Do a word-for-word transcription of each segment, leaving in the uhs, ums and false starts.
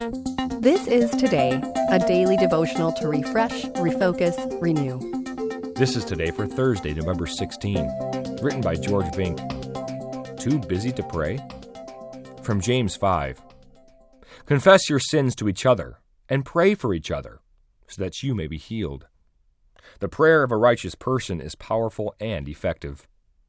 This is Today, a daily devotional to refresh, refocus, renew. This is Today for Thursday, November sixteenth, written by George Vink. Too busy to pray? From James five. Confess your sins to each other and pray for each other so that you may be healed. The prayer of a righteous person is powerful and effective.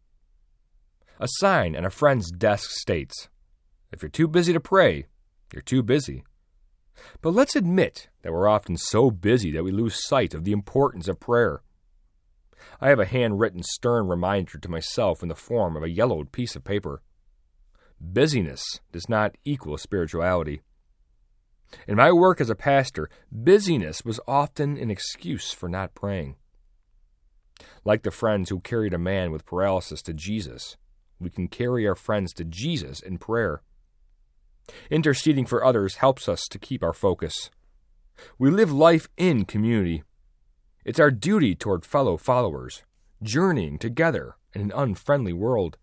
A sign on a friend's desk states, if you're too busy to pray, you're too busy. But let's admit that we're often so busy that we lose sight of the importance of prayer. I have a handwritten stern reminder to myself in the form of a yellowed piece of paper. Busyness does not equal spirituality. In my work as a pastor, busyness was often an excuse for not praying. Like the friends who carried a man with paralysis to Jesus, we can carry our friends to Jesus in prayer. Interceding for others helps us to keep our focus. We live life in community. It's our duty toward fellow followers, journeying together in an unfriendly world.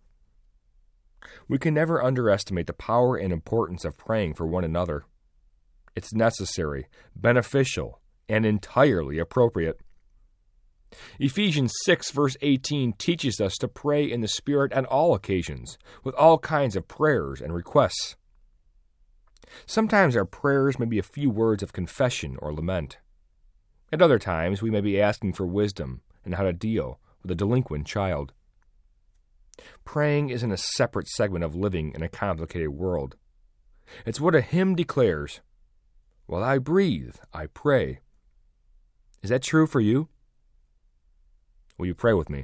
We can never underestimate the power and importance of praying for one another. It's necessary, beneficial, and entirely appropriate. Ephesians six, verse eighteen teaches us to pray in the Spirit on all occasions, with all kinds of prayers and requests. Sometimes our prayers may be a few words of confession or lament. At other times, we may be asking for wisdom in how to deal with a delinquent child. Praying isn't a separate segment of living in a complicated world. It's what a hymn declares, "While I breathe, I pray." Is that true for you? Will you pray with me?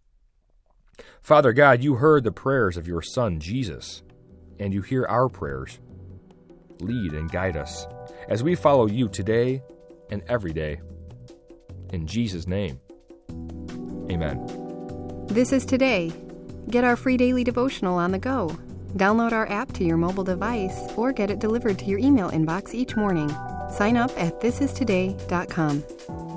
Father God, you heard the prayers of your Son, Jesus, and you hear our prayers. Lead and guide us as we follow you today and every day. In Jesus' name, amen. This is Today. Get our free daily devotional on the go. Download our app to your mobile device or get it delivered to your email inbox each morning. Sign up at this is today dot com.